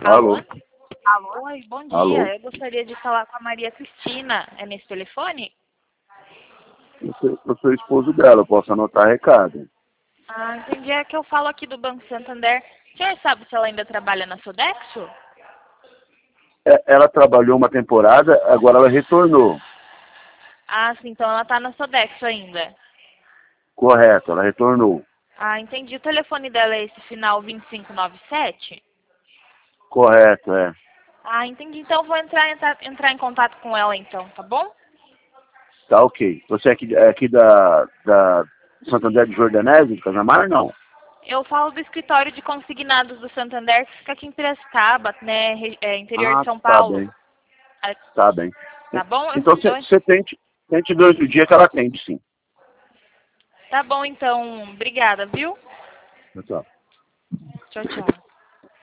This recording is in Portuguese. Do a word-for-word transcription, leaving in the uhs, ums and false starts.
Alô? Alô? Oi, bom dia. Alô? Eu gostaria de falar com a Maria Cristina. É nesse telefone? Eu sou, eu sou esposo dela, eu posso anotar recado. Ah, entendi. É que eu falo aqui do Banco Santander. O senhor sabe se ela ainda trabalha na Sodexo? É, ela trabalhou uma temporada, agora ela retornou. Ah, sim. Então ela tá na Sodexo ainda. Correto, ela retornou. Ah, entendi. O telefone dela é esse final vinte e cinco noventa e sete? Correto, é. Ah, entendi. Então eu vou entrar, entrar, entrar em contato com ela então, tá bom? Tá ok. Você é aqui, é aqui da, da Santander de Jordanese, de Casamar, não? Eu falo do escritório de consignados do Santander, que fica aqui em Piracicaba, né, re- é, interior de Ah, São tá Paulo. bem, Ah, tá bem. tá bom? Eu- Então eu- você tente, tente durante o dia que ela atende, sim. tá bom então. Obrigada, viu? Tchau. Tchau, tchau.